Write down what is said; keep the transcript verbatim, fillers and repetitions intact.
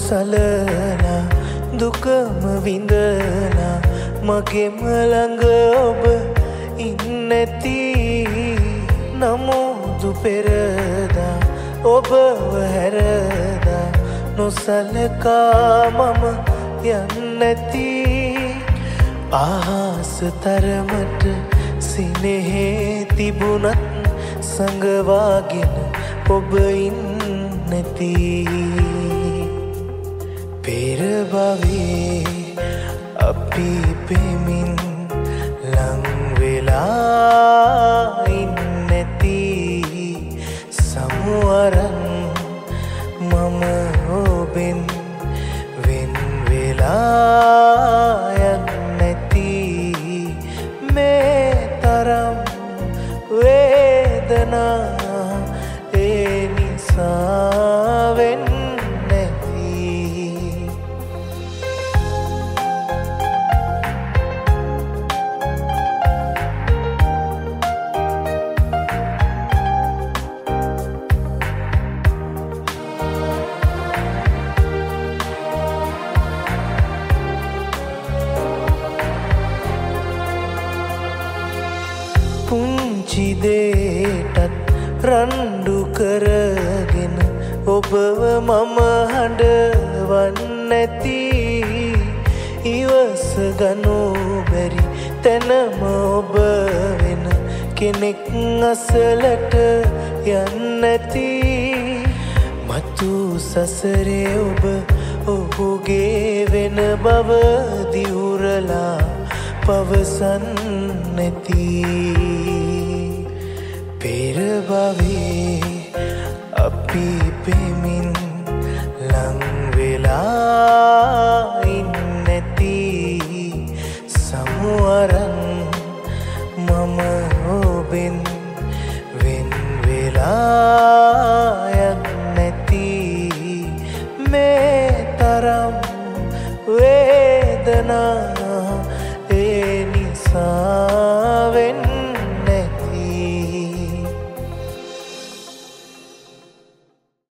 නොසලලා දුකම විඳලා මගෙම ළඟ ඔබ ඉන්නැති නමුදු පෙරදා ඔබව හැරදා නොසලකා මම යන්නැති ආස තරමට සිනෙහේ තිබුණත් සඟවාගෙන ඔබ ඉන්නැති පෙර භවයේ අපි පෙමින් ලං වෙලා ඉන්නැති සමුවරන් මම ඔබෙන් වෙන් වෙලා යන්නැති මේ තරම් වේදනා ඒ නිසා වෙන්නැති පුංචි දේටත් රණ්ඩු කරගෙන ඔබව මම හඬවන්නැති ඉවස ගනු බැරි තැනම ඔබ වෙන කෙනෙක් අසලට යන්නැති මතු සසරේ ඔබ ඔහුගේ වෙන බව දිවුරලා පවසන්නැති පෙර භවයේ අපි පෙමින් ලං වෙලා ඉන්නැති සමුවරන් මම ඔබෙන් වෙන් වෙලා යන්නැති මේ තරම් වේදනා ඒ නිසා